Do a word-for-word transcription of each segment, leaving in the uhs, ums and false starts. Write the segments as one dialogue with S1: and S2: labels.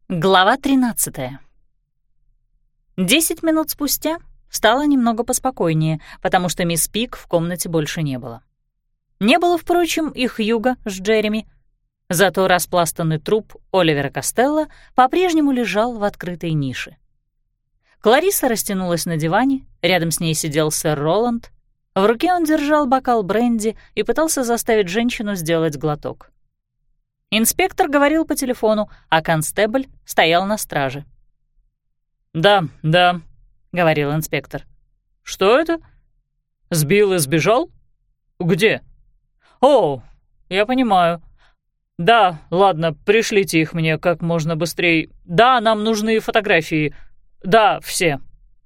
S1: Глава тринадцатая. Десять минут спустя стало немного поспокойнее, потому что мисс Пик в комнате больше не было. Не было, впрочем, и Хьюга с Джереми, зато распластанный труп Оливера Костелло по-прежнему лежал в открытой нише. Клариса растянулась на диване, рядом с ней сидел сэр Роланд. В руке он держал бокал бренди и пытался заставить женщину сделать глоток. Инспектор говорил по телефону, а констебль стоял на страже.
S2: «Да, да», — говорил инспектор. «Что это? Сбил и сбежал? Где? О, я понимаю. Да, ладно, пришлите их мне как можно быстрее. Да, нам нужны фотографии. Да, все».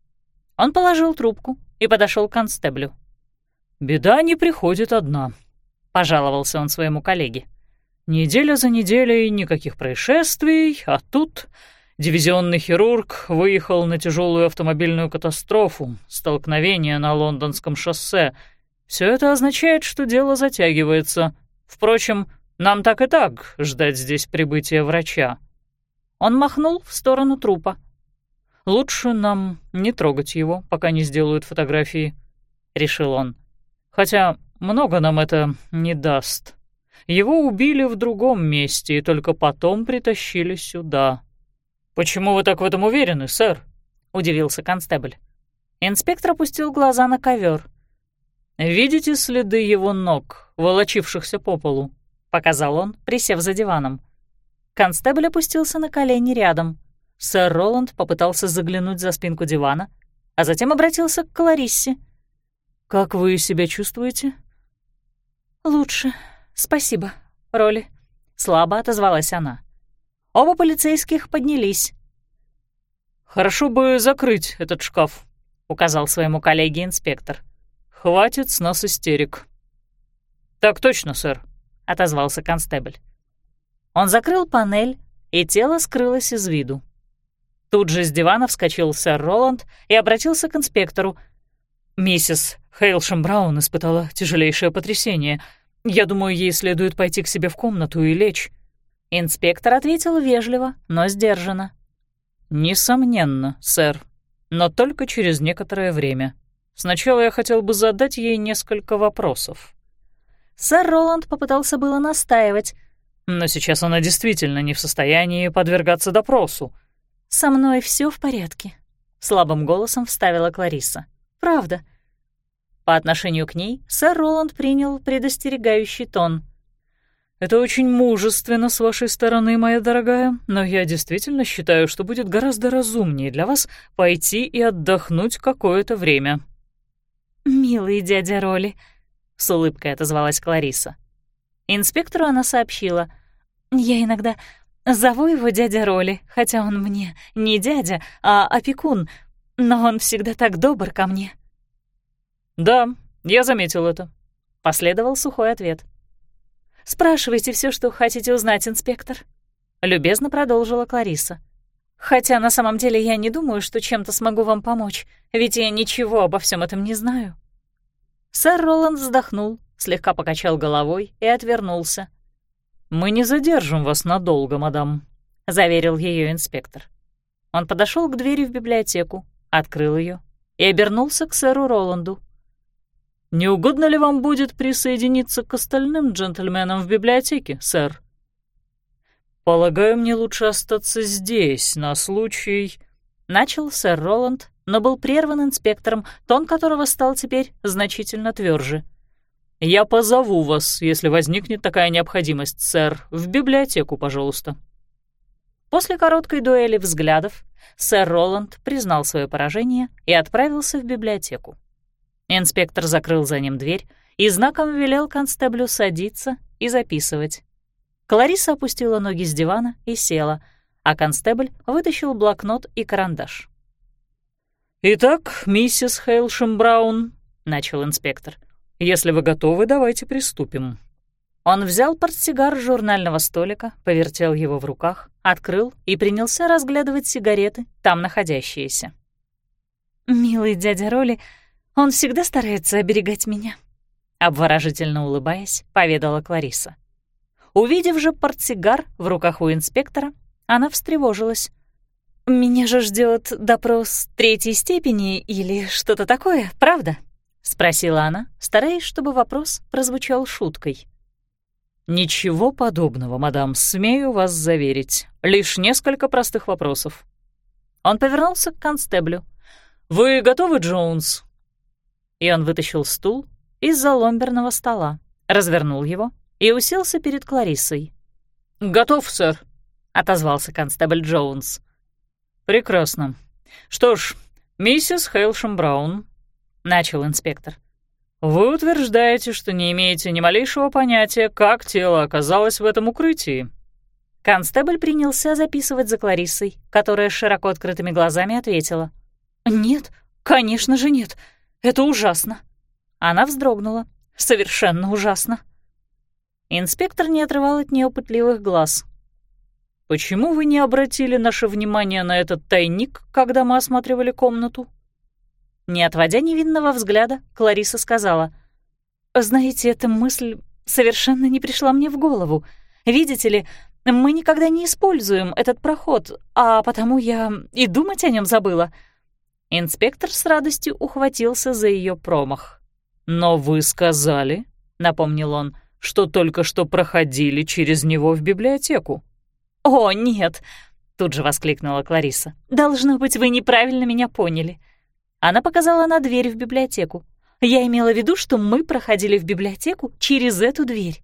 S1: Он положил трубку и подошел к констеблю.
S2: «Беда не приходит одна», — пожаловался он своему коллеге. «Неделя за неделей никаких происшествий, а тут дивизионный хирург выехал на тяжелую автомобильную катастрофу, столкновение на лондонском шоссе. Все это означает, что дело затягивается. Впрочем, нам так и так ждать здесь прибытия врача».
S1: Он махнул в сторону трупа.
S2: «Лучше нам не трогать его, пока не сделают фотографии», — решил он. «Хотя много нам это не даст. Его убили в другом месте и только потом притащили сюда». «Почему вы так в этом уверены, сэр?» — удивился констебль.
S1: Инспектор опустил глаза на ковер.
S2: «Видите следы его ног, волочившихся по полу?» — показал он, присев за диваном.
S1: Констебль опустился на колени рядом. Сэр Роланд попытался заглянуть за спинку дивана, а затем обратился к Клариссе.
S2: «Как вы себя чувствуете?»
S1: «Лучше. Спасибо, Ролли», — слабо отозвалась она. Оба полицейских поднялись.
S2: «Хорошо бы закрыть этот шкаф», — указал своему коллеге инспектор. «Хватит с нас истерик». «Так точно, сэр», — отозвался констебль.
S1: Он закрыл панель, и тело скрылось из виду. Тут же с дивана вскочил сэр Роланд и обратился к инспектору.
S2: «Миссис Хейлшем Браун испытала тяжелейшее потрясение. Я думаю, ей следует пойти к себе в комнату и лечь».
S1: Инспектор ответил вежливо, но сдержанно.
S2: «Несомненно, сэр, но только через некоторое время. Сначала я хотел бы задать ей несколько вопросов».
S1: Сэр Роланд попытался было настаивать.
S2: «Но сейчас она действительно не в состоянии подвергаться допросу».
S1: «Со мной все в порядке», — слабым голосом вставила Клариса. «Правда». По отношению к ней сэр Роланд принял предостерегающий тон.
S2: «Это очень мужественно с вашей стороны, моя дорогая, но я действительно считаю, что будет гораздо разумнее для вас пойти и отдохнуть какое-то время».
S1: «Милый дядя Ролли», — с улыбкой отозвалась Клариса. Инспектору она сообщила. «Я иногда зову его дядя Ролли, хотя он мне не дядя, а опекун, но он всегда так добр ко мне».
S2: «Да, я заметил это», — последовал сухой ответ.
S1: «Спрашивайте все, что хотите узнать, инспектор», — любезно продолжила Клариса. «Хотя на самом деле я не думаю, что чем-то смогу вам помочь, ведь я ничего обо всем этом не знаю». Сэр Роланд вздохнул, слегка покачал головой и отвернулся.
S2: «Мы не задержим вас надолго, мадам», — заверил ее инспектор.
S1: Он подошел к двери в библиотеку, открыл ее и обернулся к сэру Роланду.
S2: «Не угодно ли вам будет присоединиться к остальным джентльменам в библиотеке, сэр?» «Полагаю, мне лучше остаться здесь на случай...»
S1: Начал сэр Роланд, но был прерван инспектором, тон которого стал теперь значительно тверже.
S2: «Я позову вас, если возникнет такая необходимость, сэр. В библиотеку, пожалуйста».
S1: После короткой дуэли взглядов сэр Роланд признал свое поражение и отправился в библиотеку. Инспектор закрыл за ним дверь и знаком велел констеблю садиться и записывать. Клариса опустила ноги с дивана и села, а констебль вытащил блокнот и карандаш.
S2: «Итак, миссис Хейлшем Браун», — начал инспектор, — «если вы готовы, давайте приступим».
S1: Он взял портсигар с журнального столика, повертел его в руках, открыл и принялся разглядывать сигареты, там находящиеся. «Милый дядя Ролли, он всегда старается оберегать меня», — обворожительно улыбаясь, поведала Клариса. Увидев же портсигар в руках у инспектора, Она встревожилась. «Меня же ждет допрос третьей степени или что-то такое, правда?» — спросила она, стараясь, чтобы вопрос прозвучал шуткой.
S2: «Ничего подобного, мадам, смею вас заверить. Лишь несколько простых вопросов».
S1: Он повернулся к констеблю.
S2: «Вы готовы, Джонс?»
S1: И он вытащил стул из-за ломберного стола, развернул его и уселся перед Клариссой.
S2: «Готов, сэр»,
S1: — отозвался констебль Джонс.
S2: «Прекрасно. Что ж, миссис Хейлшем Браун», — начал инспектор, «вы утверждаете, что не имеете ни малейшего понятия, как тело оказалось в этом укрытии».
S1: Констебль принялся записывать за Клариссой, которая с широко открытыми глазами ответила. «Нет, конечно же нет. Это ужасно». Она вздрогнула. «Совершенно ужасно». Инспектор не отрывал от неё пытливых глаз.
S2: «Почему вы не обратили наше внимание на этот тайник, когда мы осматривали комнату?»
S1: Не отводя невинного взгляда, Кларисса сказала. «Знаете, эта мысль совершенно не пришла мне в голову. Видите ли, мы никогда не используем этот проход, а потому я и думать о нем забыла». Инспектор с радостью ухватился за ее промах.
S2: «Но вы сказали, — напомнил он, — что только что проходили через него в библиотеку».
S1: «О, нет!» — тут же воскликнула Кларисса. «Должно быть, вы неправильно меня поняли». Она показала на дверь в библиотеку. «Я имела в виду, что мы проходили в библиотеку через эту дверь».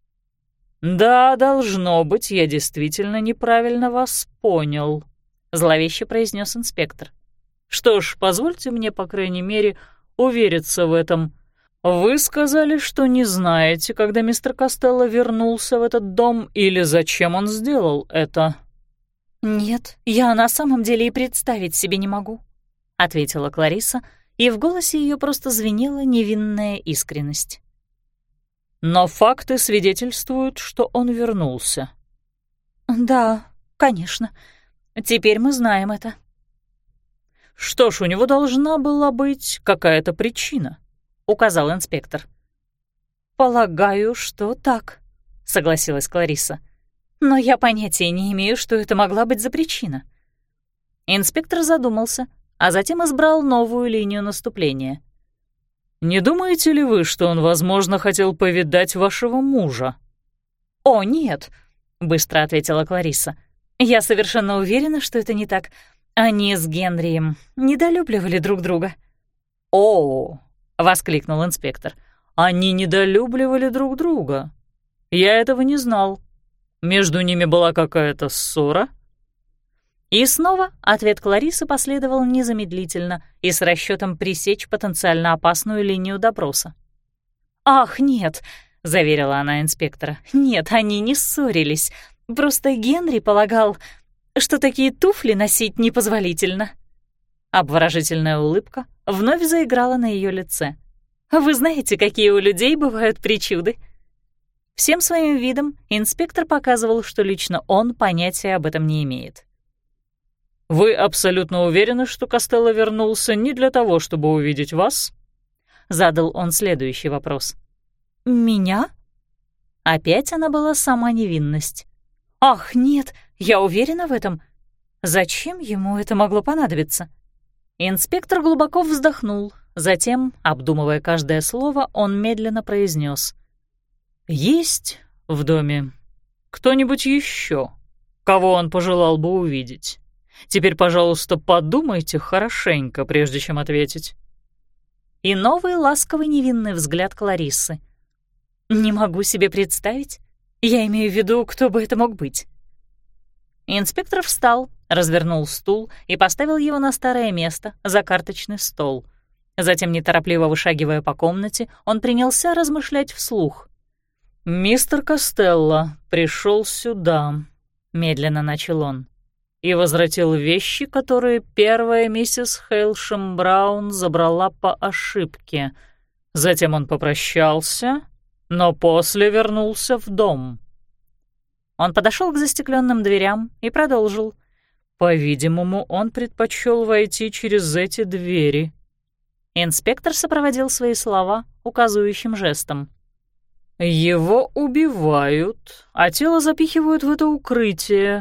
S2: «Да, должно быть, я действительно неправильно вас понял», — зловеще произнес инспектор. «Что ж, позвольте мне, по крайней мере, увериться в этом. Вы сказали, что не знаете, когда мистер Костелло вернулся в этот дом или зачем он сделал это?»
S1: «Нет, я на самом деле и представить себе не могу», — ответила Кларисса, и в голосе ее просто звенела невинная искренность.
S2: «Но факты свидетельствуют, что он вернулся».
S1: «Да, конечно. Теперь мы знаем это».
S2: «Что ж, у него должна была быть какая-то причина», — указал инспектор.
S1: «Полагаю, что так», — согласилась Кларисса. «Но я понятия не имею, что это могла быть за причина». Инспектор задумался, а затем избрал новую линию наступления.
S2: «Не думаете ли вы, что он, возможно, хотел повидать вашего мужа?»
S1: «О, нет», — быстро ответила Кларисса. «Я совершенно уверена, что это не так. Они с Генрием недолюбливали друг друга».
S2: «О!» — воскликнул инспектор. «Они недолюбливали друг друга. Я этого не знал. Между ними была какая-то ссора?»
S1: И снова ответ Клариссы последовал незамедлительно и с расчетом пресечь потенциально опасную линию допроса. «Ах, нет», — заверила она инспектора, — «нет, они не ссорились. Просто Генри полагал, что такие туфли носить непозволительно». Обворожительная улыбка вновь заиграла на ее лице. «Вы знаете, какие у людей бывают причуды?» Всем своим видом инспектор показывал, что лично он понятия об этом не имеет.
S2: «Вы абсолютно уверены, что Костелло вернулся не для того, чтобы увидеть вас?»
S1: Задал он следующий вопрос. «Меня?» Опять она была сама невинность. «Ах, нет, я уверена в этом. Зачем ему это могло понадобиться?» Инспектор глубоко вздохнул, затем, обдумывая каждое слово, он медленно произнес:
S2: «Есть в доме кто-нибудь еще, кого он пожелал бы увидеть? Теперь, пожалуйста, подумайте хорошенько, прежде чем ответить».
S1: И новый ласковый невинный взгляд Клариссы. «Не могу себе представить. Я имею в виду, кто бы это мог быть». Инспектор встал, развернул стул и поставил его на старое место, за карточный стол. Затем, неторопливо вышагивая по комнате, он принялся размышлять вслух.
S2: «Мистер Костелло пришел сюда», — медленно начал он, «и возвратил вещи, которые первая миссис Хейлшем Браун забрала по ошибке. Затем он попрощался, но после вернулся в дом».
S1: Он подошел к застекленным дверям и продолжил.
S2: «По-видимому, он предпочел войти через эти двери».
S1: Инспектор сопроводил свои слова указывающим жестом.
S2: «Его убивают, а тело запихивают в это укрытие.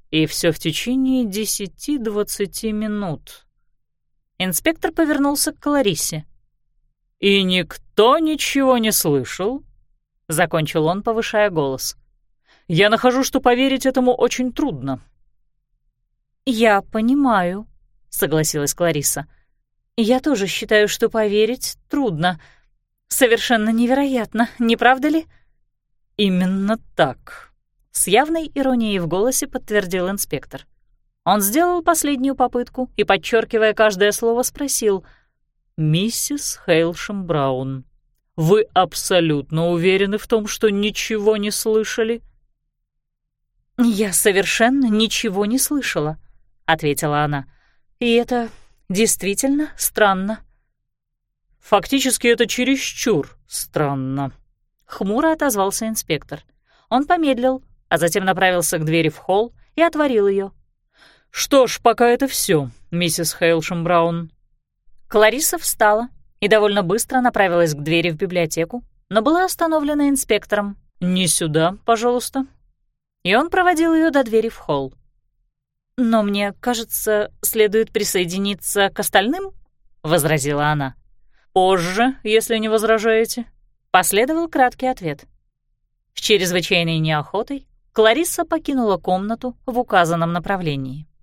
S2: И все в течение десяти-двадцати минут. Инспектор повернулся к Клариссе. «И никто ничего не слышал?» — закончил он, повышая голос. «Я нахожу, что поверить этому очень трудно».
S1: «Я понимаю», — согласилась Кларисса. «Я тоже считаю, что поверить трудно. Совершенно невероятно, не правда ли?»
S2: «Именно так», — с явной иронией в голосе подтвердил инспектор. Он сделал последнюю попытку и, подчеркивая каждое слово, спросил: «Миссис Хейлшем Браун, вы абсолютно уверены в том, что ничего не слышали?»
S1: «Я совершенно ничего не слышала», — ответила она. «И это действительно странно».
S2: «Фактически это чересчур странно», — хмуро отозвался инспектор. Он помедлил, а затем направился к двери в холл и отворил ее. «Что ж, пока это все, миссис Хейлшем Браун».
S1: Кларисса встала и довольно быстро направилась к двери в библиотеку, но была остановлена инспектором.
S2: «Не сюда, пожалуйста».
S1: И он проводил ее до двери в холл. «Но мне кажется, следует присоединиться к остальным», — возразила она.
S2: «Позже, если не возражаете»,
S1: — последовал краткий ответ. С чрезвычайной неохотой Кларисса покинула комнату в указанном направлении.